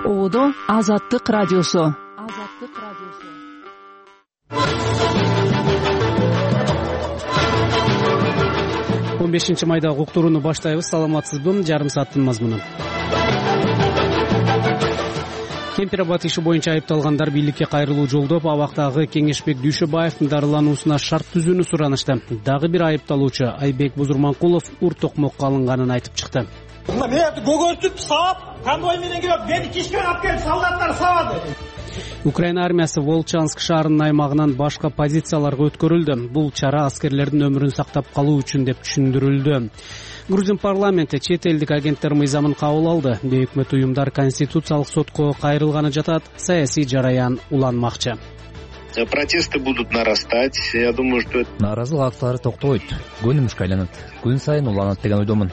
Оодо Азаттык радиосу. 15 майда уктурууну баштайбыз. Саламатсызбы? Жарым сааттын мазмуну. Кемпир-Абад иши боюнча айыпталгандар бийликке кайрылуу жолдоп, абактагы Кеңешбек Дүйшөбаевдин дарылануусуна шарт түзүүнү суранышты. Дагы бир айыпталуучу Айбек Бузурманкулов ур токмокко алынганын айтып чыкты. Мени көгөртүп саап, конвой менен келип, мени кишке алып келип солдаттар сабады. Украина армиясы Волчанск шаарынын аймагынан башка позицияларга өткөрүлдү. Бул чара аскерлердин өмүрүн сактап калуу үчүн деп түшүндүрүлдү. Грузин парламенти чет элдик агенттер мыйзамын кабыл алды. Бейөкмөт уюмдар конституциялык сотко кайрылганы жатат, саясий жараян уланмакчы. Протесты будут нарастать. Я думаю, что нааразылык актылары токтобойт. Көнүмүшкө айланат. Күн сайын уланат деген ойдомун.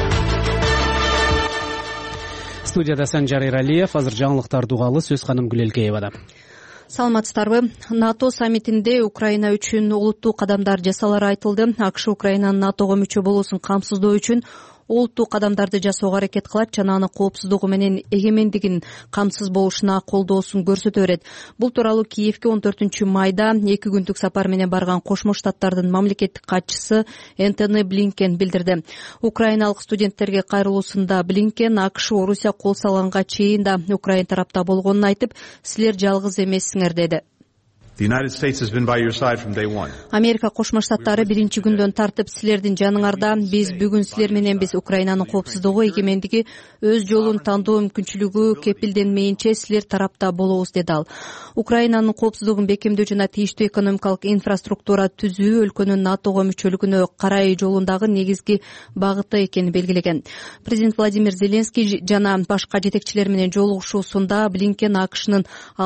Студияда Санжар Иралиев, азыр жаңылыктарды угалы, сөз ханым Гүлелкеевада. Саламатсыздарбы? НАТО саммитинде Украина үчүн олуттуу кадамдар жасалары айтылды. АКШ Украинанын НАТОго мүчө болуусун камсыздоо үчүн олуттуу кадамдарды жасоого аракет кылат жана анын коопсуздугу менен эгемендигин камсыз болушуна колдоосун көрсөтө берет. Бул тууралуу Киевке 14 майда 2 күндүк сапар менен барган Кошмо Штаттардын мамлекеттик катчысы Энтони Блинкен билдирди. Украиналык студенттерге кайрылуусунда Блинкен АКШ Орусия кол салганга чейин да Украина тарапта болгонун айтып, силер жалгыз эмессиңер деди. Америка Кошмо Штаттары биринчи күндөн тартып силердин жаныңарда. Биз бүгүн силер мененбиз. Украинанын коопсуздугу, эгемендиги, өз жолун тандоо мүмкүнчүлүгү кепилденмейинче силер тарапта болобуз деди ал. Украинанын коопсуздугун бекемдөө жана тийиштүү экономикалык инфраструктура түзүү өлкөнүн НАТОго мүчөлүгүнө карай жолундагы негизги багыты экенин белгилеген. Президент Владимир Зеленский жана башка жетекчилер менен жолугушуусунда Блинкен АКШнын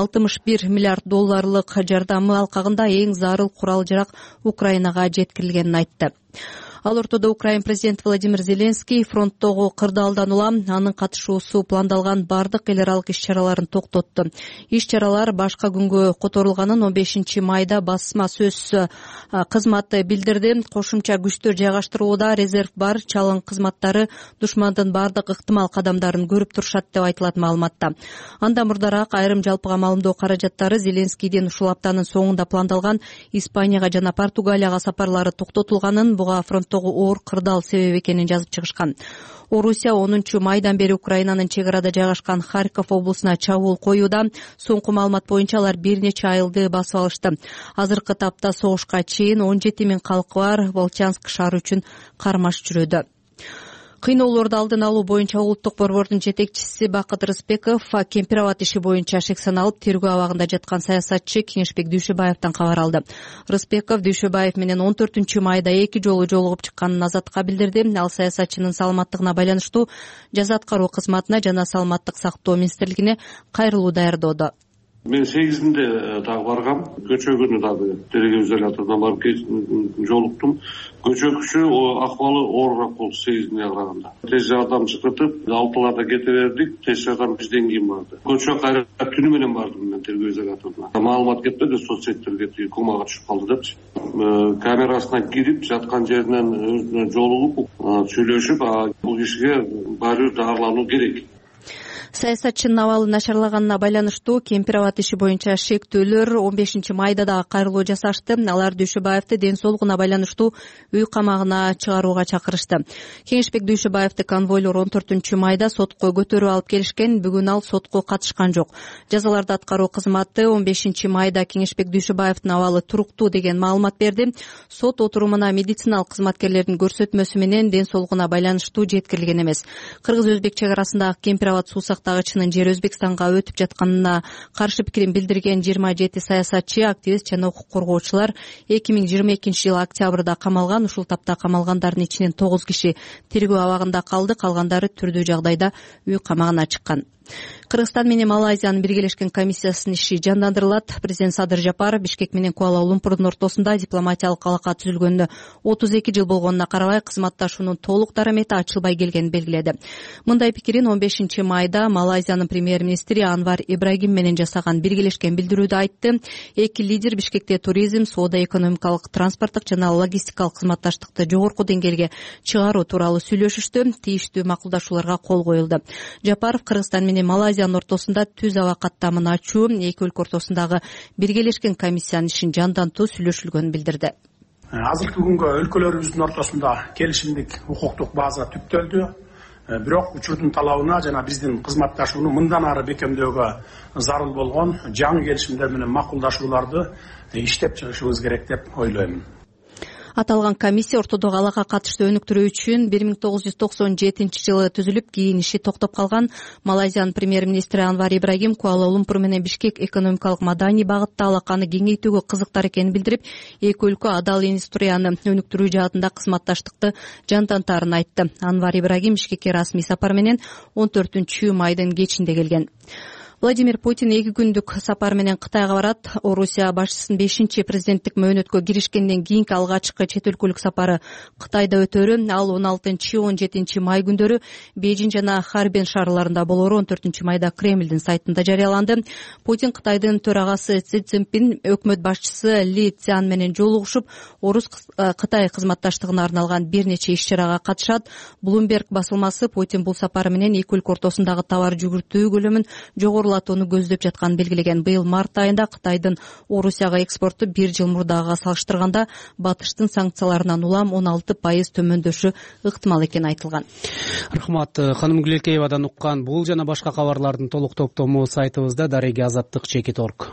$61 миллиард жардамы алкагында эң зарыл курал-жарак Украинага жеткирилгенин айтты. Ал ортодо Украин президенти Владимир Зеленский фронттогу кырдаалдан улам анын катышуусу пландалган бардык эл аралык иш-чараларын токтотту. Иш-чаралар башка күнгө которулганын 15 майда басма сөз кызматы билдирди. Кошумча күчтөр жайгаштырууда резерв бар, чалың кызматтары душмандын бардык ыктымал кадамдарын көрүп турушат деп айтылат маалыматта. Анда мурдараак айрым жалпыга маалымдоо каражаттары Зеленскийдин ушул аптанын соңунда пландалган Испанияга жана Португалияга сапарлары токтотулганын, буга фронттогу оор кырдаал себеп экенин жазып чыгышкан. Орусия 10 майдан бери Украинанын чек арада жайгашкан Харьков облусуна чабуул коюуда. Соңку маалымат боюнча алар бир нече айылды басып алышты. Азыркы тапта согушка чейин 17 000 калкы бар Волчанск шаары үчүн кармаш жүрүүдө. Кыйноолорду алдын алуу боюнча улуттук борбордун жетекчиси Бакыт Рыспеков Кемпир-Абад иши боюнча шек саналып тергөө абагында жаткан саясатчы Кеңешбек Дүйшөбаевден кабар алды. Рыспеков Дүйшөбаев менен 14 майда 2 жолу жолугуп чыкканын Азатка билдирди. Ал саясатчынын саламаттыгына байланыштуу жаза аткаруу кызматына жана саламаттык сактоо министрлигине кайрылуу даярдоодо. Мен 8-inde дагы баргам. Көчө күнү дагы тергөө изоляторуна барып жолуктум. Көчөкүчү акыбалы оорураак болду 8-ine караганда. Тез жардам чакыртып, 6-ларда кете бердик. Тез жардам бизден кийин барды. Көчө кайра түнү менен бардым мен тергөө изоляторуна. Маалымат кетти, соцсеттерге кумага түшүп калды депчи. Камерасына кирип, жаткан жеринен өзүнө жолугуп, сүйлөшүп, бул кишиге барып дарылануу керек. Саясатчынын абалы начарлаганына байланыштуу Кемпир-Абад иши боюнча шектөөлөр 15 майда да кайрылуу жасашты. Алар Дүйшөбаевди ден соолугуна байланыштуу үй камагына чыгарууга чакырышты. Кеңешбек Дүйшөбаевди конвойлор 14 майда сотко көтөрүп алып келишкен. Бүгүн ал сотко катышкан жок. Жазаларды аткаруу кызматы 15 майда Кеңешбек Дүйшөбаевдин абалы туруктуу деген маалымат берди. Сот отурумуна медициналык кызматкерлердин көрсөтмөсү менен ден соолугуна байланыштуу жеткирилген эмес. Кыргыз-Өзбек чек арасындагы Кемпир-Абад сактагычынын жери Өзбекстанга өтүп жатканына каршы пикирин билдирген 27 саясатчы, активист жана укук коргоочулар 2022-жылы октябрда камалган. Ушул тапта камалгандардын ичинен 9 киши тергөө абагында калды, калгандары түрдүү жагдайда үй камагына чыккан. Кыргызстан менен Малайзиянын биргелешкен комиссиясынын иши жандандырылат. Президент Садыр Жапаров Бишкек менен Куала-Лумпурдун ортосунда дипломатиялык алака түзүлгөнүнө 32 жыл болгонуна карабай кызматташуунун толук дарамети ачылбай келгенин белгиледи. Мындай пикирин 15 майда Малайзиянын премьер-министри Анвар Ибрагим менен жасаган биргелешкен билдирүүдө айтты. Эки лидер Бишкекте туризм, соода-экономикалык, транспорттук жана логистикалык кызматташтыкты жогорку деңгээлге чыгаруу тууралуу сүйлөшүштү. Тийиштүү макулдашууларга кол коюлду. Жапаров Кыргызстан менен Малайзиянын ортосунда түз аба каттамын ачуу эки өлкө ортосундагы биргелешкен комиссиянын ишин жандантуу сүйлөшүлгөнүн билдирди. Азыркы күнгө өлкөлөрүбүздүн ортосунда келишимдик укуктук база түптөлдү. Бирок учурдун талабына жана биздин кызматташууну мындан ары бекемдөөгө зарыл болгон жаңы келишимдер менен макулдашууларды иштеп чыгышыбыз керек деп ойлойм. Аталган комиссия ортодогу алакка катыштуу өнүктүрүү үчүн 1997 жылы түзүлүп, кийин иши токтоп калган. Малайзиянын премьер-министри Анвар Ибрагим Куала-Лумпур менен Бишкек экономикалык маданий багытта алаканы кеңейтүүгө кызыктар экенин билдирип, эки өлкө адал индустрияны өнүктүрүү жаатында кызматташтыкты жандантаарын айтты. Анвар Ибрагим Бишкекке расмий сапар менен 14 майдын кечинде келген. Владимир Путин 2 күндүк сапар менен Кытайга барат. Орусия башчысынын 5-чи президенттик мөөнөткө киришкенден кийинки алгачкы чет өлкөлүк сапары Кытайда өтөрү. Ал 16-17 май күндөрү Бейжин жана Харбин шаарларында болору 14 майда Кремлдин сайтында жарыяланды. Путин Кытайдын төрагасы Си Цзиньпин, өкмөт башчысы Ли Цзян менен жолугушуп, Орус-Кытай кызматташтыгына арналган бир нече иш-чарага катышат. Bloomberg басылмасы Путин бул сапары менен эки өлкө ортосундагы товар жүгүртүү көлөмүн жогорулатууну көздөп жатканын белгилеген. Быйыл март айында Кытайдын Орусияга экспорту 1 жыл мурдагыга салыштырганда батыштын санкцияларынан улам 16% төмөндөшү ыктымал экени айтылган. Рахмат. Ханым Гүлекеевадан уккан бул жана башка кабарлардын толук топтому сайтыбызда dareги-azаттык.org.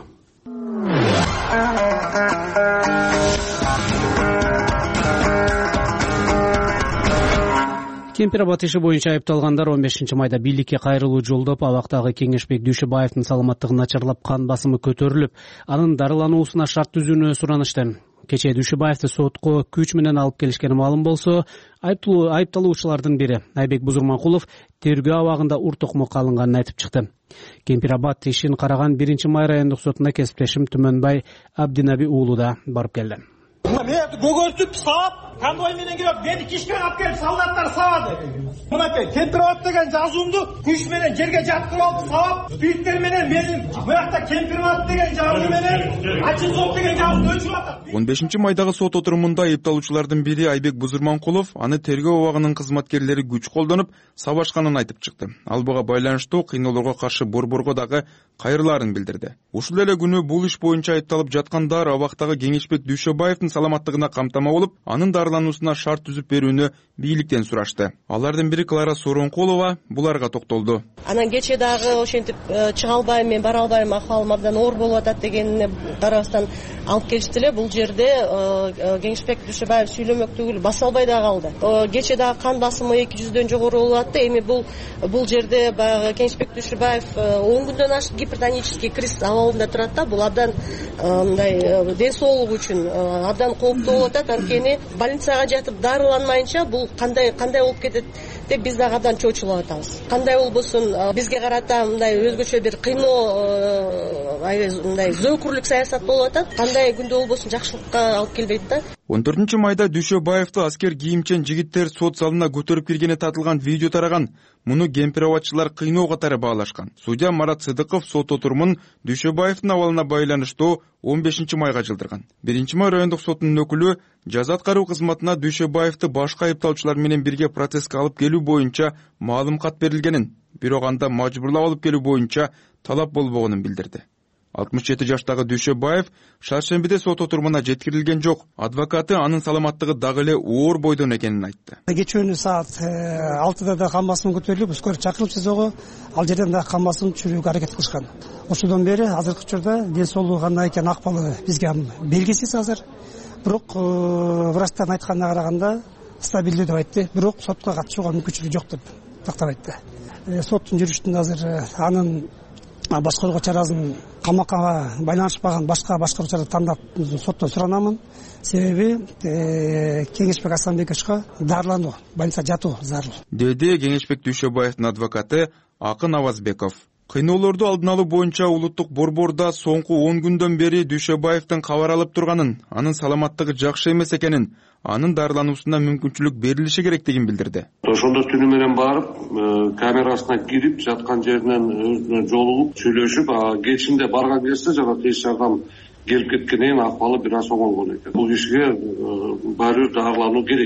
Кемпирабад иши боюнча айыпталгандар 15 майда бийликке кайрылуу жолдоп, абактагы Кеңешбек Дүйшөбаевдин саламаттыгын начарлап, кан басымы көтөрүлүп, анын дарылануусуна шарт түзүүнү суранышты. Кечээ Дүйшөбаевди сотко күч менен алып келишкени маалым болсо, айыпталуучулардын бири Айбек Бузурманкулов тергөө абагында ур токмокко алынганын айтып чыкты. Кемпирабад ишин караган 1-май райондук сотуна кесиптешим Түмөнбай Абдинаби уулу да барып келди. Мен көгөртүп саап, конвой менен кирип, мени кишке алып келип солдаттар сабады. Мынакей Кемпирабад деген жазуумду күч менен жерге жаткырып алып саап, бүйүттөр менен менин буякта Кемпирабад деген жазуу менен Ачын сот деген жазууну өчүрүп атат. 15 майдагы сот отурумунда айыпталуучулардын бири Айбек Бузурманкулов аны тергөө абагынын кызматкерлери күч колдонуп сабашканын айтып чыкты. Ал буга байланыштуу кыйноолорго каршы борборго дагы кайрылаарын билдирди. Ушул эле күнү бул иш боюнча айыпталып жаткандар абактагы Кеңешбек Дүйшөбаевдин саламаттыгына камтама болуп, анын дарылануусуна шарт түзүп берүүнү бийликтен сурашты. Алардын бири Клара Соронкулова буларга токтолду. Анан кече дагы ошентип чыга албайм, мен бара албайм, акыбалым абдан оор болуп атат дегенине карабастан алып келишти эле. Бул жерде Кеңешбек Дүйшөбаев сүйлөмөк түгүл баса албай да калды. Кече дагы кан басымы 200дөн жогору болуп атты. Эми бул жерде баягы Кеңешбек Дүйшөбаев 10 күндөн ашык гипертонический криз абалында турат да. Бул абдан мындай ден соолугу үчүн абдан кооптуу болуп атат. Анткени больницага жатып дарыланмайынча бул кандай болуп кетет деп биз дагы абдан чочулуп атабыз. Кандай болбосун бизге карата мындай өзгөчө бир кыйноо, мындай зөөкүрлүк саясат болуп атат. Кандай күндө болбосун жакшылыкка алып келбейт да. 14 майда Дүйшөбаевди аскер кийимчен жигиттер сот залына көтөрүп киргени татылган видео тараган. Муну кемпирабадчылар кыйноо катары баалашкан. Судья Марат Сыдыков сот отурумун Дүйшөбаевдин абалына байланыштуу 15 майга жылдырган. 1-май райондук сотунун өкүлү жаза аткаруу кызматына Дүйшөбаевди башка айыпталуучулар менен бирге процесске алып келүү боюнча маалым кат берилгенин, бирок анда мажбурлап алып келүү боюнча талап болбогонун билдирди. 67 жаштагы Дүйшөбаев шаршембиде сот отурумуна жеткирилген жок. Адвокаты анын саламаттыгы дагы эле оор бойдон экенин айтты. Кечүүнү саат 6-да да кан басымы көтөрүлүп, скорый чакырылып СИЗОго, ал жерден да кан басымын түшүрүүгө аракет кылышкан. Ошондон бери азыркы учурда ден соолугу кандай экен, акыбалы бизге белгисиз азыр. Бирок врачтардын айтканына караганда стабилдүү деп айтты. Бирок сотко катышууга мүмкүнчүлүгү жок деп тактап айтты. Соттун жүрүшүндө азыр анын башкаруу чарасын камакка байланышпаган башка башкаруу чарасы тандап соттон суранамын. Себеби Кеңешбек Асанбековичке дарылануу, больницада жатуу зарыл. Деди Кеңешбек Дүйшөбаевдин адвокаты Акын Авазбеков. Кыйноолорду алдын алуу боюнча улуттук борбордо соңку 10 күндөн бери Дүйшөбаевдин кабар алып турганын, анын саламаттыгы жакшы эмес экенин, анын дарылануусуна мүмкүнчүлүк берилиши керектигин билдирди. Ошондо түнү менен барып, камерасына кирип, жаткан жеринен өзүнө жолугуп, сүйлөшүп, кечинде барган кезде жана тез жардам келип кеткенден кийин акыбалы бир аз оңолгон экен. Бул кишиге баары дарылануу керек.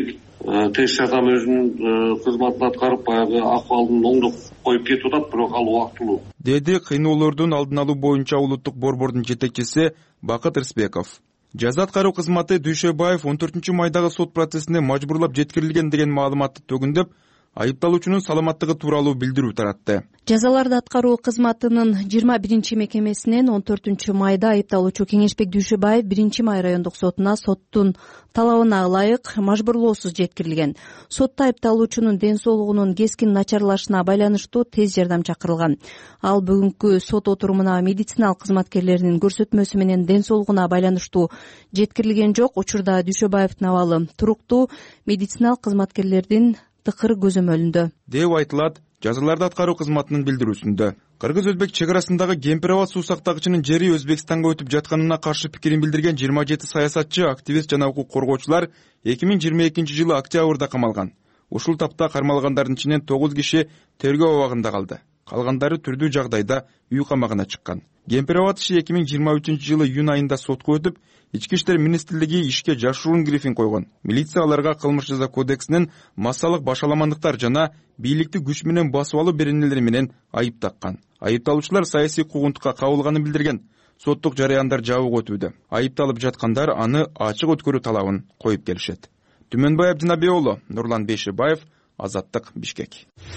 Тез жардам өзүнүн кызматын аткарып баягы акыбалын оңдоп коюп кетип атат, бирок ал убактылуу, деди кыйноолордун алдын алуу боюнча улуттук борбордун жетекчиси Бакыт Рысбеков. Жаза аткаруу кызматы Дүйшөбаев 14 майдагы сот процессине мажбурлап жеткирилген деген маалыматты төгүндөп, айыпталуучунун саламаттыгы тууралуу билдирүү таратты. Жазаларды аткаруу кызматынын 21 мекемесинен 14 майда айыпталуучу Кеңешбек Дүйшөбаев 1 май райондук сотуна соттун талабына ылайык мажбурлоосуз жеткирилген. Сотто айыпталуучунун ден соолугунун кескин начарлашына байланыштуу тез жардам чакырылган. Ал бүгүнкү сот отурумуна медициналык кызматкерлеринин көрсөтмөсү менен ден соолугуна байланыштуу жеткирилген жок. Учурда Дүйшөбаевдин абалы туруктуу, медициналык кызматкерлердин тыкыр көзөмөлүндө деп айтылат жазаларды аткаруу кызматынын билдирүүсүндө. Кыргыз-Өзбек чек арасындагы Кемпир-Аба суу сактагычынын жери Өзбекстанга өтүп жатканына каршы пикирин билдирген 27 саясатчы, активист жана укук коргоочулар 2022 жылы октябрда камалган. Ушул тапта кармалгандардын ичинен 9 киши тергөө абагында калды. Калгандары түрдүү жагдайда үй камагына чыккан. Кемпир-Аба иши 2023 жылы июнь айында сотко өтүп, Ички иштер министрлиги ишке жашыруун грифин койгон. Милиция аларга кылмыш жаза кодексинин массалык башаламандыктар жана бийликти күч менен басып алуу беренелери менен айып таккан. Айыпталуучулар саясий куугунтукка кабылганын билдирген. Соттук жарыяндар жабык өтүүдө. Айыпталып жаткандар аны ачык өткөрүү талабын коюп келишет. Түмөнбай Абдинабек уулу, Нурлан Бейшебаев, Азаттык, Бишкек.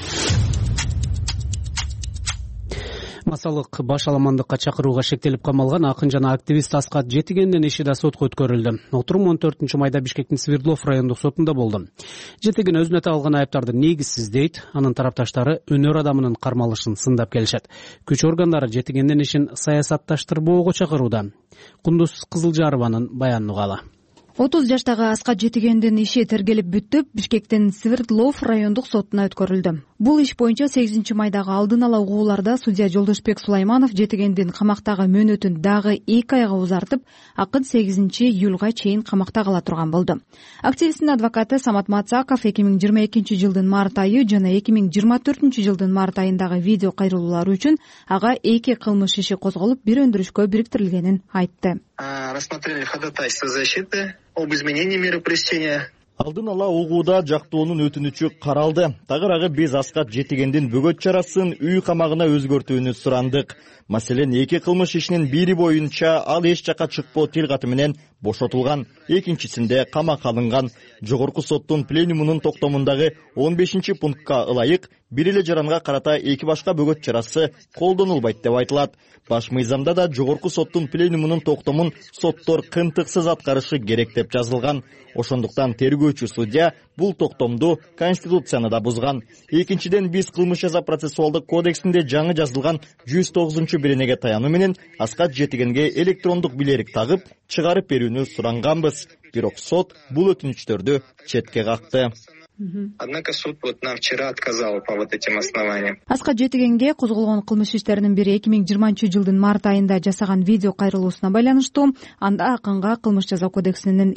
Массалык башаламандыкка чакырууга шектелип камалган акын жана активист Аскат Жетигендин иши да сотко өткөрүлдү. Отурум 14 майда Бишкектин Свердлов райондук сотунда болду. Жетиген өзүнө тагылган айыптарды негизсиз дейт, анын тарапташтары өнөр адамынын кармалышын сындап келишет. Күч органдары Жетигендин ишин саясатташтырбоого чакырууда. Кундуз Кызылжарованын баянын угалы. 30 жаштагы Аскат Жетигендин иши тергелип бүттүп, Бишкектин Свердлов райондук сотуна өткөрүлдү. Бул иш боюнча 8 майдагы алдын ала угууларда судья Жолдошбек Сулайманов Жетигендин камактагы мөөнөтүн дагы 2 айга узартып, акын 8 июлга чейин камакта кала турган болду. Активисттин адвокаты Самат Мацаков 2022 жылдын март айы жана 2024 жылдын март айындагы видео кайрылуулары үчүн ага 2 кылмыш иши козголуп, бир өндүрүшкө бириктирилгенин айтты. Рассмотрели ходатайство защиты об изменении меры пресечения. Алдын ала угууда жактоонун өтүнүчү каралды. Тагыраагы биз Аскат Жетигендин бөгөт чарасын үй камагына өзгөртүүнү сурандык. Маселен, 2 кылмыш ишинин бири боюнча ал эч жака чыкпоо тил каты менен бошотулган, экинчисинде камакка алынган. Жогорку соттун пленумунун токтомундагы 15 пунктка ылайык бир эле жаранга карата 2 башка бөгөт чарасы колдонулбайт деп айтылат. Баш мыйзамда да жогорку соттун пленумунун токтомун соттор кынтыксыз аткарышы керек деп жазылган. Ошондуктан тергөөчү судья бул токтомду Конституцияны да бузган. Экинчиден биз кылмыш жаза процессуалдык кодексинде жаңы жазылган 109-беренеге таянуу менен Аскат Жетигенге электрондук билерик тагып чыгарып берүүнү суранганбыз. Бирок сот бул өтүнүчтөрдү четке какты. Однако суд нам вчера отказал по этим основаниям. Аскат Жетигенге козголгон кылмыш иштеринин бири 2020 жылдын март айында жасаган видео кайрылуусуна байланыштуу. Анда акынга кылмыш жаза кодексинин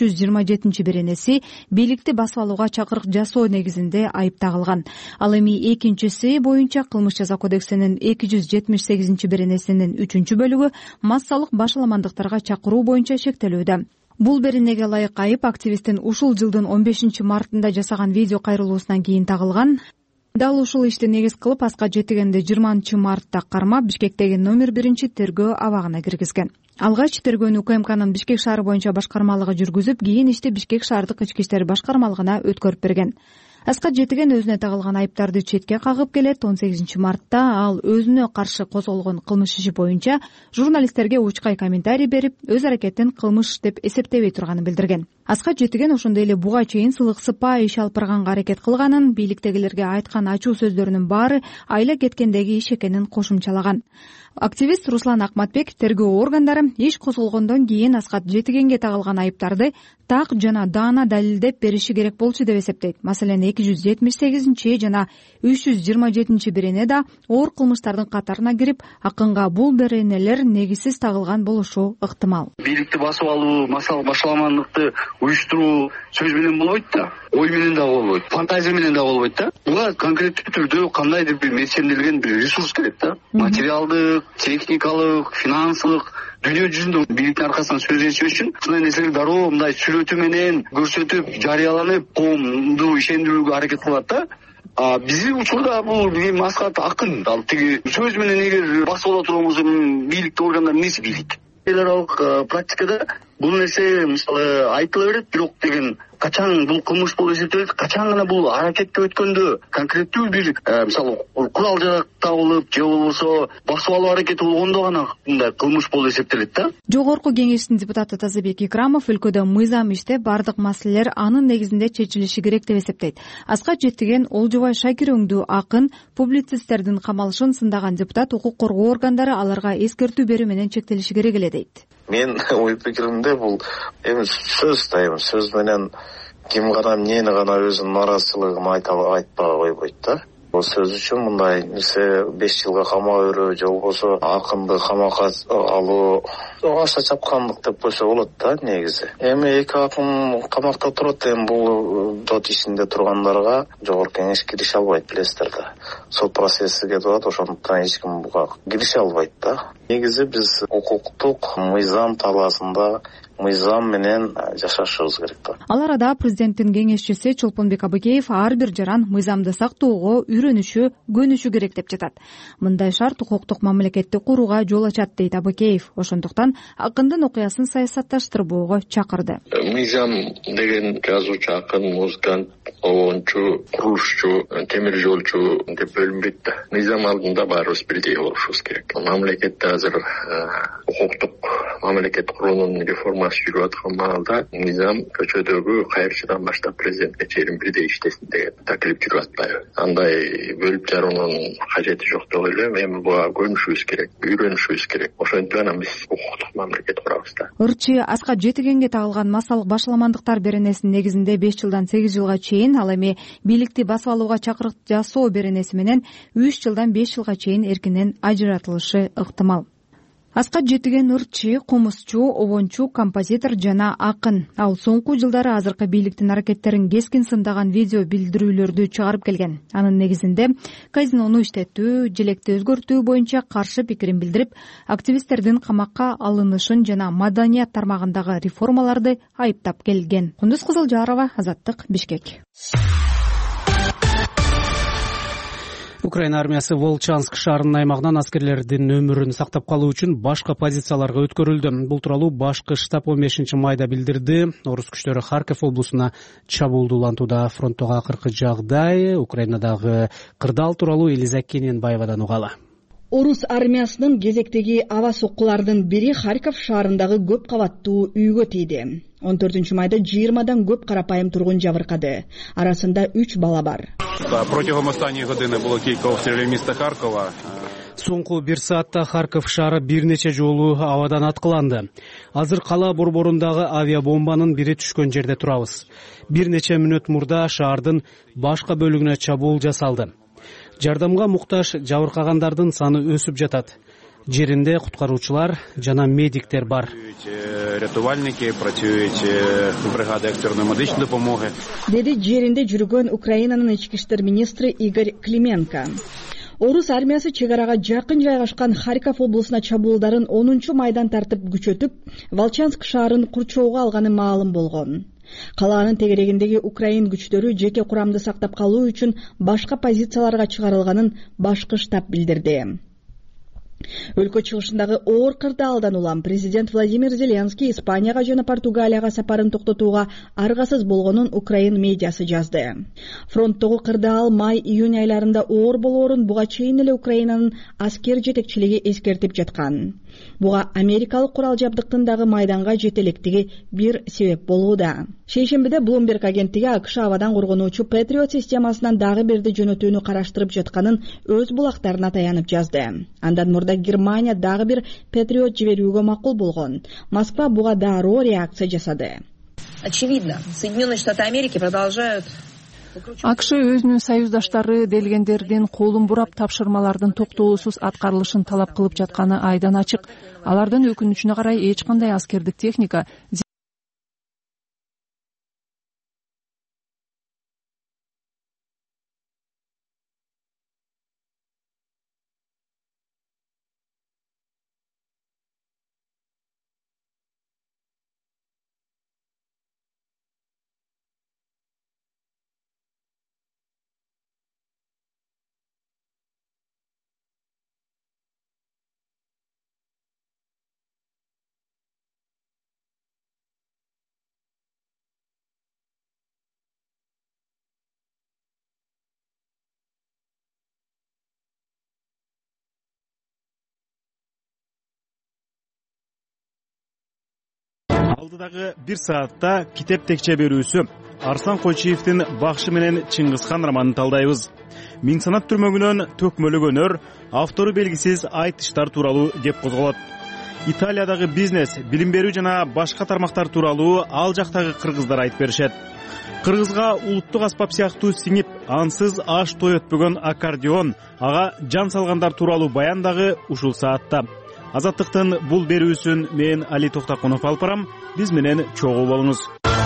327-беренеси бийликти басып алууга чакырык жасоо негизинде айып тагылган. Ал эми экинчиси боюнча кылмыш жаза кодексинин 278-беренесинин 3-бөлүгү массалык башаламандыктарга чакыруу боюнча шектелүүдө. Бул беренеге ылайык айып активисттин ушул жылдын 15 мартында жасаган видео кайрылуусунан кийин тагылган. Дал ушул ишти негиз кылып Аскат Жетигенди 20 мартта кармап Бишкектеги номер 1 тергөө абагына киргизген. Алгач тергөөнү УКМКнын Бишкек шаары боюнча башкармалыгы жүргүзүп, кийин ишти Бишкек шаардык ички иштер башкармалыгына өткөрүп берген. Аскат Жетиген өзүнө тагылган айыптарды четке кагып келет. 18 мартта ал өзүнө каршы козголгон кылмыш иши боюнча журналисттерге учкай комментарий берип, өз аракетин кылмыш деп эсептебей турганын билдирген. Аскат Жетиген ошондой эле буга чейин сылыксыпа иш алып барганга аракет кылганын, бийликтегилерге айткан ачуу сөздөрүнүн баары айла кеткендеги иш экенин кошумчалаган. Активист Руслан Акматбек тергөө органдары иш козголгондон кийин Аскат Жетигенге тагылган айыптарды так жана даана далилдеп бериши керек болчу деп эсептейт. Маселен, 278 жана 327 берене да оор кылмыштардын катарына кирип, акынга бул беренелер негизсиз тагылган болушу ыктымал. Бийликти басып алуу, массалык башаламандыкты уюштуруу сөз менен болбойт да, ой менен да болбойт, фантазия менен да болбойт да. Буга конкреттүү түрдө кандайдыр бир мекченделген бир ресурс керек да. Материалдык, техникалык, финансылык дүйнө жүзүндө бийликтин аркасынан сөз естиш үчүн ушундай нерселер дароо мындай сүрөтү менен көрсөтүп жарыяланып коомду ишендирүүгө аракет кылат да. Биздин учурда бул Асхат акын, ал тиги сөз менен эгер басып ала турган болсо бийликтин органдары эмнеси бийлейт? Эл аралык практикада бул нерсе мисалы айтыла берет, бирок деген качан бул кылмыш болуп эсептелет, качан гана бул аракетке өткөндө конкреттүү бир мисалы курал жарак табылып же болбосо басып алуу аракети болгондо гана мындай кылмыш болуп эсептелет да. Жогорку кеңештин депутаты Тазабек Икрамов өлкөдө мыйзам иштеп бардык маселелер анын негизинде чечилиши керек деп эсептейт. Аскат Жетиген Олжобай Шакир өңдүү акын, публицисттердин камалышын сындаган депутат укук коргоо органдары аларга эскертүү берүү менен чектелиши керек эле дейт. Мен ой пикиримде бул эми сөз да, эми сөз менен ким гана эмнени гана өзүнүн нааразычылыгын айтпай койбойт да. Бул сөз үчүн мындай нерсе 5 жылга камап берүү же болбосо акынды камакка алуу аша чапкандык деп койсо болот да негизи. Эми 2 акын камакта турат, эми бул сот ишинде тургандарга жогорку кеңеш кирише албайт, билесиздер да. Сот процесси кетип атат, ошондуктан эч ким буга кирише албайт да. Негизи биз укуктук мыйзам талаасында мыйзам менен жашашыбыз керек да. Ал арада президенттин кеңешчиси Чолпонбек Абыкеев ар бир жаран мыйзамды сактоого үйрөнүшү, көнүшү керек деп жатат. Мындай шарт укуктук мамлекетти курууга жол ачат дейт Абыкеев. Ошондуктан акындын окуясын саясатташтырбоого чакырды. Мыйзам деген жазуучу, акын, музыкант, обончу, курулушчу, темир жолчу деп бөлүнбөйт да. Мыйзам алдында баарыбыз бирдей болушубуз керек. Мамлекетте азыр укуктук мамлекет куруунун реформасы жүрүп аткан маалда мыйзам көчөдөгү кайырчыдан баштап президентке чейин бирдей иштесин деген таклип жүрүп атпайбы? Андай бөлүп жаруунун кажети жок деп ойлойм. Эми буга көнүшүбүз керек, үйрөнүшүбүз керек. Ошентип анан биз укуктук мамлекет курабыз да. Ырчы Аскат Жетигенге тагылган масалык башаламандыктар беренесинин негизинде 5 жылдан 8 жылга чейин, ал эми бийликти басып алууга чакырык жасоо беренеси менен 3 жылдан 5 жылга чейин эркинен ажыратылышы ыктымал. Аскат Жетиген ырчы, кумузчу, обончу, композитор жана акын. Ал соңку жылдары азыркы бийликтин аракеттерин кескин сындаган видео билдирүүлөрдү чыгарып келген. Анын негизинде казинону иштетүү, желекти өзгөртүү боюнча каршы пикирин билдирип, активисттердин камакка алынышын жана маданият тармагындагы реформаларды айыптап келген. Кундуз Кызылжарова, Азаттык, Бишкек. Украина армиясы Волчанск шаарынын аймагынан аскерлердин өмүрүн сактап калуу үчүн башка позицияларга өткөрүлдү. Бул тууралуу башкы штаб 15-майда билдирди. Орус күчтөрү Харьков облусуна чабуулду улантууда. Фронттогу акыркы жагдай, Украинадагы кырдаал тууралуу Элиза Кененбаевадан угалы. Орус армиясынын кезектеги аба соккулардын бири Харьков шаарындагы көп кабаттуу үйгө тийди. 14-майда 20-дан көп карапайым тургун жабыркады. Арасында 3 бала бар. Протягом останньої години було кілька обстрілів міста Харкова. Соңку 1 саатта Харьков шаары бир нече жолу абадан аткыланды. Азыр кала борборундагы авиабомбанын бири түшкөн жерде турабыз. Бир нече мүнөт мурда шаардын башка бөлүгүнө чабуул жасалды. Жардамга муктаж жабыркагандардын саны өсүп жатат. Жеринде куткаруучулар жана медиктер бар. Рятувальники працюють бригади экстренной медичной допомоги. Деди жеринде жүргөн Украинанын ички иштер министри Игорь Клименко. Орус армиясы чегарага жакын жайгашкан Харьков облусуна чабуулдарын 10-майдан тартып күчөтүп, Волчанск шаарын курчоого алганы маалым болгон. Калаанын тегерегиндеги Украин күчтөрү жеке курамды сактап калуу үчүн башка позицияларга чыгарылганын башкы штаб билдирди. Өлкө чыгышындагы оор кырдаалдан улам президент Владимир Зеленский Испанияга жана Португалияга сапарын токтотууга аргасыз болгонун Украин медиасы жазды. Фронттогу кырдаал май-июнь айларында оор болоорун буга чейин эле Украинанын аскер жетекчилиги эскертип жаткан. Буга америкалык курал жабдыктын дагы майданга жетелектиги бир себеп болууда. Шейшембиде Bloomberg агенттиги АКШ абадан коргонуучу Patriot системасынан дагы бирди жөнөтүүнү караштырып жатканын өз булактарына таянып жазды. Андан мурда Германия дагы бир Patriot жиберүүгө макул болгон. Москва буга дароо реакция жасады. Очевидно, Соединенные Штаты Америки продолжают АКШ өзүнүн союздаштары делгендердин колун бурап тапшырмалардын токтоосуз аткарылышын талап кылып жатканы айдан ачык. Алардын өкүнүчүнө карай эч кандай аскердик техника Алдыдагы 1 саатта китеп текче берүүсү Арслан Койчиевдин Бакшы менен Чыңгызхан романын талдайбыз. Миң санат түрмөгүнөн төкмөлүк өнөр, автору белгисиз айтыштар тууралуу кеп козголот. Италиядагы бизнес, билим берүү жана башка тармактар тууралуу ал жактагы кыргыздар айтып беришет. Кыргызга улуттук аспап сыяктуу сиңип, ансыз аш той өтпөгөн аккордеон, ага жан салгандар тууралуу баян дагы ушул саатта. Азаттыктын бул берүүсүн мен Али Токтакунов алып барам. Биз менен чогуу болуңуз.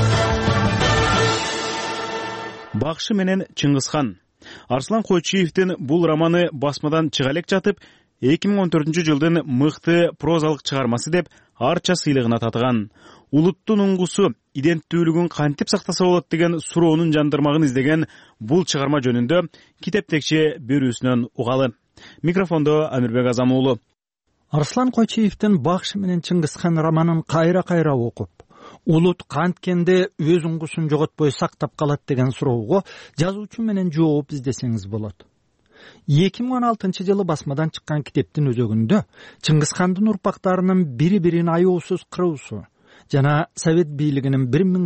Бакшы менен Чыңгызхан. Арслан Койчиевдин бул романы басмадан чыга элек жатып, 2014-жылдын мыкты прозалык чыгармасы деп арча сыйлыгына татыган. Улуттун уңгусу, иденттүүлүгүн кантип сактаса болот деген суроонун жандырмагын издеген бул чыгарма жөнүндө китеп текче берүүсүнөн угалы. Микрофондо Амирбек Азам уулу. Арслан Койчиевдин Бакшы менен Чыңгызхан романын кайра окуп, улут канткенде өз уңгусун жоготпой сактап калат деген суроого жазуучу менен жооп издесеңиз болот. 2016-жылы басмадан чыккан китептин өзөгүндө Чыңгызхандын урпактарынын бири-бирин аяусуз кыруусу жана Совет бийлигинин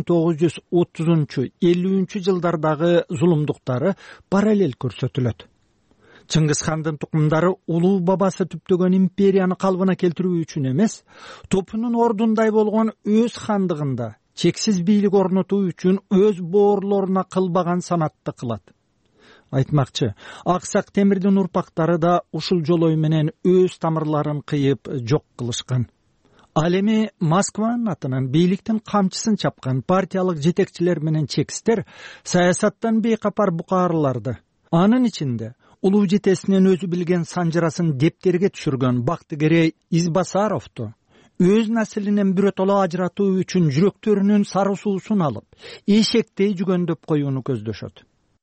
1930-50 жылдардагы зулумдуктары параллель көрсөтүлөт. Чыңгызхандын тукумдары улуу бабасы түптөгөн империяны калыбына келтирүү үчүн эмес, топунун ордундай болгон өз хандыгында чексиз бийлик орнотуу үчүн өз боорлоруна кылбаган санатты кылат. Айтмакчы, Аксак Темирдин урпактары да ушул жолой менен өз тамырларын кыйып жок кылышкан. Ал эми Москванын атынан бийликтин камчысын чапкан партиялык жетекчилер менен чекистер саясаттан бейкапар букаарларды, анын ичинде улуу жетесинен өзү билген санжырасын дептерге түшүргөн Бактыгерей Избасаровду өз наслинен биротоло ажыратуу үчүн жүрөктөрүнүн сары суусун алып, эшектей жүгөндөп коюуну көздөшөт.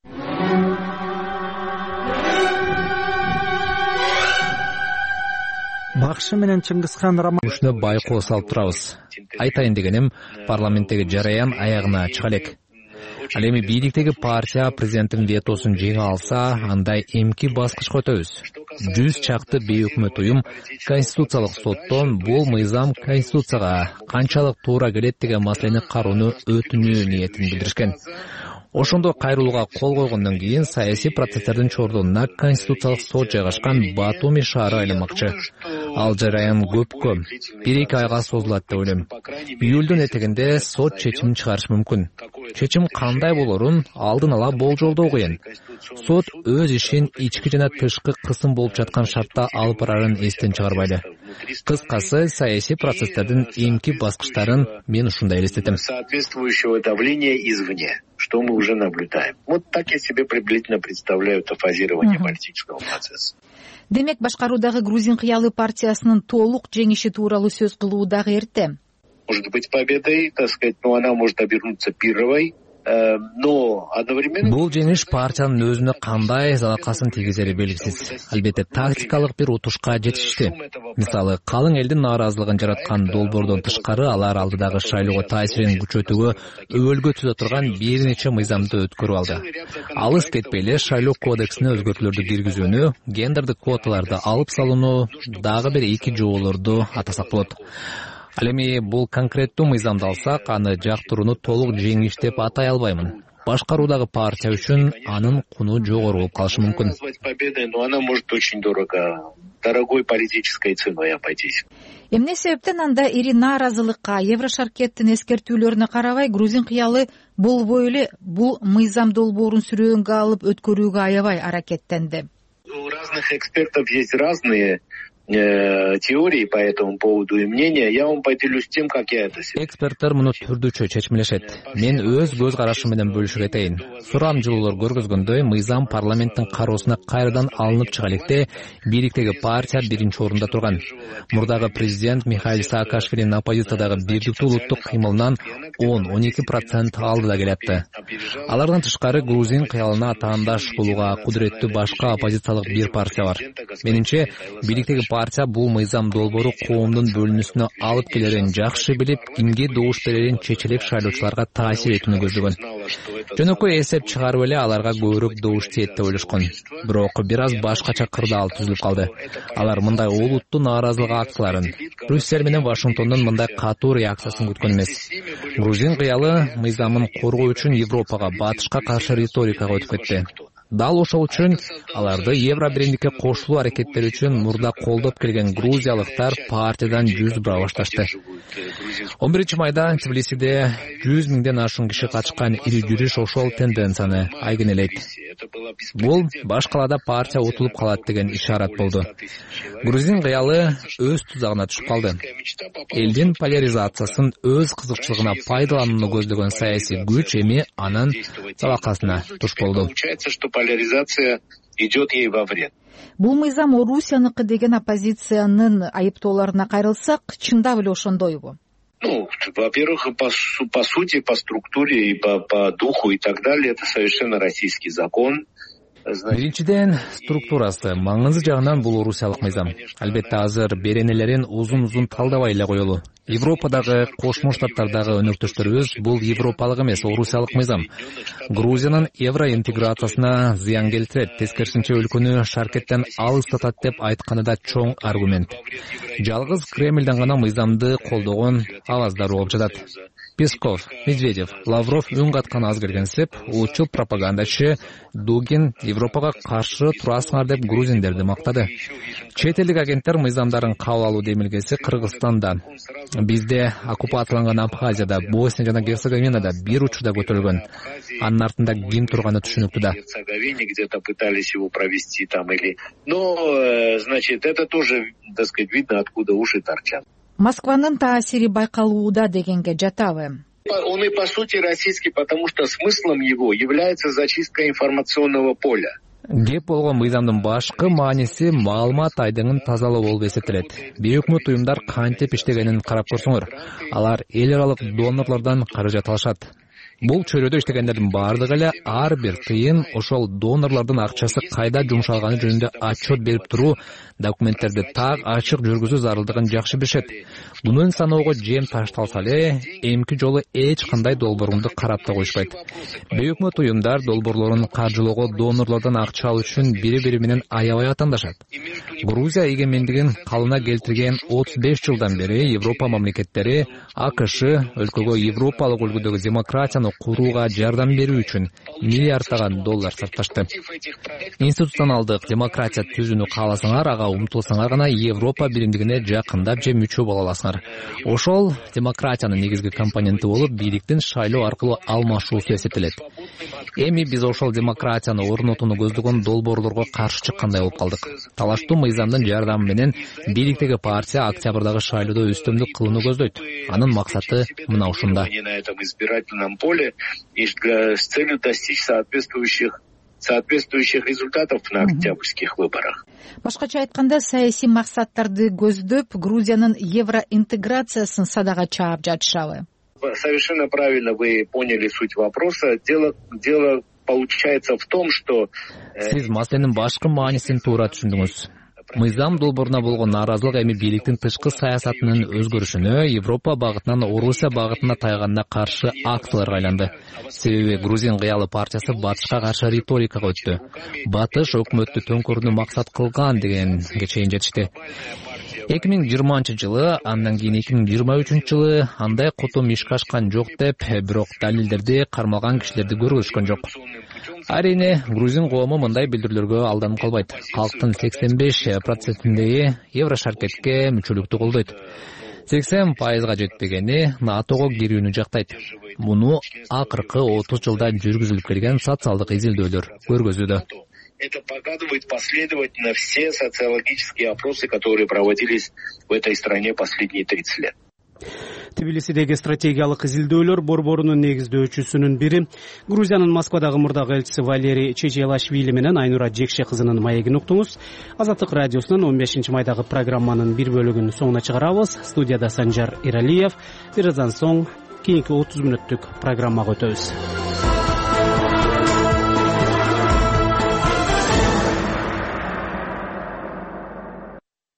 Бакшы менен Чыңгызхан романы ушуну байкоо салып турабыз. Айтайын дегеним, парламенттеги жараян аягына чыга элек. Ал эми бийликтеги партия президенттин ветосун жеңе алса, андай эмки баскычка өтөбүз. 100 чакты бейөкмөт уюм Конституциялык соттон бул мыйзам Конституцияга канчалык туура келет деген маселени кароону өтүнүү ниетин билдиришкен. Ошондо кайрылууга кол койгондон кийин саясий процесстердин чордонуна Конституциялык сот жайгашкан Батуми шаары айланмакчы. Ал жараян көпкө 1-2 айга созулат деп ойлойм. Июлдун этегинде сот чечимин чыгарышы мүмкүн. Чечим кандай болорун алдын ала болжолдоо кыйын. Сот өз ишин ички жана тышкы кысым болуп жаткан шартта алып барарын эстен чыгарбайды. Кыскасы, саясий процесстердин эмки баскычтарын мен ушундай элестетем. Соответствующего давления извне, что мы уже наблюдаем. Вот так я себе приблизительно представляю фазирование политического процесса. Демек, башкаруудагы Грузин кыялы партиясынын толук жеңиши тууралуу сөз кылуу дагы эрте. Может быть победой, так сказать, но она может обернуться пирровой. Но одновременно бул жеңиш партиянын өзүнө кандай залакасын тийгизери белгисиз. Албетте тактикалык бир утушка жетишти. Мисалы, калың элдин нааразылыгын жараткан долбоордон тышкары алар алдыдагы шайлоого таасирин күчөтүүгө өбөлгө түзө турган бир нече мыйзамды өткөрүп алды. Алыс кетпей эле шайлоо кодексине өзгөртүүлөрдү киргизүүнү, гендердик квоталарды алып салууну, дагы бир 2 жоолорду атасак болот. Ал эми бул конкреттүү мыйзамды алсак, аны жактырууну толук жеңиш деп атай албаймын. Башкаруудагы партия үчүн анын куну жогору болуп калышы мүмкүн. Но она может очень дорогой политической ценой обойтись. Эмне себептен анда ири нааразылыкка, Еврошаркеттин эскертүүлөрүнө карабай, Грузин кыялы болбой эле бул мыйзам долбоорун сүрөөнгө алып өткөрүүгө аябай аракеттенди. У разных экспертов есть разные теории по этому поводу и мнения. Я вам поделюсь тем, как я это себе. Эксперттер муну түрдүчө чечмелешет. Мен өз көз карашым менен бөлүшүп кетейин. Сурамжылуулар көргөзгөндөй, мыйзам парламенттин кароосуна кайрадан алынып чыга электе бийликтеги партия биринчи орунда турган. Мурдагы президент Михаил Саакашвилинин оппозициядагы бирдиктүү улуттук кыймылынан 10-12% алдыда келатты. Алардан тышкары Грузин кыялына таандаш болууга кудуреттүү башка оппозициялык бир партия бар. Менимче, бийликтеги партия бул мыйзам долбоору коомдун бөлүнүүсүнө алып келерин жакшы билип, кимге добуш берерин чечилик шайлоочуларга таасир этүүнү көздөгөн. Жөнөкөй эсеп чыгарып эле аларга көбүрөөк добуш тиет деп ойлошкон. Бирок бир аз башкача кырдаал түзүлүп калды. Алар мындай олуттуу нааразылык акцияларын, Брюссель менен Вашингтондон мындай катуу реакциясын күткөн эмес. Грузин кыялы мыйзамын коргоо үчүн Европага, батышка каршы риторикага өтүп кетти. Дал ошол үчүн аларды евро биримдикке кошулуу аракеттери үчүн мурда колдоп келген грузиялыктар партиядан жүз бура башташты. 11 майда Тбилисиде 100 миңден ашуун киши катышкан ири жүрүш ошол тенденцияны айгинелейт. Бул баш калаада партия утулуп калат деген ишарат болду. Грузин кыялы өз тузагына түшүп калды. Элдин поляризациясын өз кызыкчылыгына пайдаланууну көздөгөн саясий күч эми анын сабакасына туш болду. Поляризация идет ей во вред. Бул мыйзам Орусияныкы деген оппозициянын айыптоолоруна кайрылсак, чындап эле ошондойбу? Во-первых, по сути, по структуре и по духу и так далее, это совершенно российский закон. Биринчиден, структурасы, маңызы жагынан бул орусиялык мыйзам. Албетте азыр беренелерин узун талдабай эле коелу. Европадагы, Кошмо Штаттардагы өнөктөштөрүбүз бул европалык эмес, орусиялык мыйзам. Грузиянын евро интеграциясына зыян келтирет, тескерисинче өлкөнү шаркеттен алыстатат деп айтканы да чоң аргумент. Жалгыз Кремлден гана мыйзамды колдогон аваздар болуп жатат. Песков, Медведев, Лавров үн каткан аз келгенсип, улутчул пропагандачы Дугин Европага каршы турасыңар деп грузиндерди мактады. Чет элдик агенттер мыйзамдарын кабыл алуу демилгеси Кыргызстанда, бизде оккупацияланган Абхазияда, Босния жана Герцеговинада бир учурда көтөрүлгөн. Анын артында ким турганы түшүнүктүү да. Где-то пытались его провести там или... Но, значит, это тоже, так сказать, видно, откуда уши торчат. Москванын таасири байкалууда дегенге жатабы? Он и по сути российский, потому что смыслом его является зачистка информационного поля. Кеп болгон мыйзамдын башкы мааниси маалымат айдыңын тазалоо болуп эсептелет. Бейөкмөт уюмдар кантип иштегенин карап көрсөңөр. Алар эл аралык донорлордон каражат алышат. Бул чөйрөдө иштегендердин баардыгы эле ар бир тыйын ошол донорлордун акчасы кайда жумшалганы жөнүндө отчет берип туруу, документтерди так ачык жүргүзүү зарылдыгын жакшы билишет. Мунун саноого жем ташталса эле, эмки жолу эч кандай долбоорунду карап да коюшпайт. Бейөкмөт уюмдар долбоорлорун каржылоого донорлордон акча алуу үчүн бири-бири менен аябай атаандашат. Грузия эгемендигин калына келтирген 35 жылдан бери Европа мамлекеттери АКШ өлкөгө европалык үлгүдөгү демократияны курууга жардам берүү үчүн миллиарддаган доллар сарпташты. Институционалдык демократия түзүүнү кааласаңар, ага умтулсаңар гана Европа биримдигине жакындап же мүчө боло аласыңар. Ошол демократиянын негизги компоненти болуп, бийликтин шайлоо аркылуу алмашуусу эсептелет. Эми биз ошол демократияны орнотууну көздөгөн долбоорлорго каршы чыккандай болуп калдык. Талаштуу мыйзамдын жардамы менен бийликтеги партия октябрдагы шайлоодо үстөмдүк кылууну көздөйт. Анын максаты мына ушунда. И с целью достичь соответствующих результатов на октябрьских выборах. Башкача айтканда, саясий максаттарды көздөп, Грузиянын евроинтеграциясын садага чаап жатышабы? Совершенно правильно вы поняли суть вопроса. Дело получается в том, что... Сиз маселенин башкы маанисин туура түшүндүңүз. Мыйзам долбооруна болгон нааразылык эми бийликтин тышкы саясатынын өзгөрүшүнө, Европа багытынан Орусия багытына тайганына каршы акцияларга айланды. Себеби Грузин кыялы партиясы батышка каршы риторикага өттү. Батыш өкмөттү төңкөрүүнү максат кылган дегенге чейин жетишти. 2020 жылы, андан кийин 2023 жылы андай кутум ишке ашкан жок деп, бирок далилдерди кармалган кишилерди көргөзүшкөн жок. Арине, грузин коому мындай билдирүүлөргө алданып калбайт. Калктын 85%-ндеги Еврошаркетке мүчөлүктү колдойт. 80%га жетпегени НАТОго кирүүнү жактайт. Муну акыркы 30 жылда жүргүзүлүп келген социалдык изилдөөлөр көргөзүүдө. Это показывает последовательно все социологические опросы, которые проводились в этой стране последние 30 лет. Тбилисидеги стратегиялык изилдөөлөр борборунун негиздөөчүсүнүн бири Грузиянын Москвадагы мурдагы элчиси Валерий Чечелашвили менен Айнура Жекше кызынын маегин уктуңуз. Азаттык радиосунун 15 майдагы программанын бир бөлүгүн соңуна чыгарабыз. Студияда Санжар Иралиев. Бир аздан соң кийинки 30 мүнөттүк программага өтөбүз.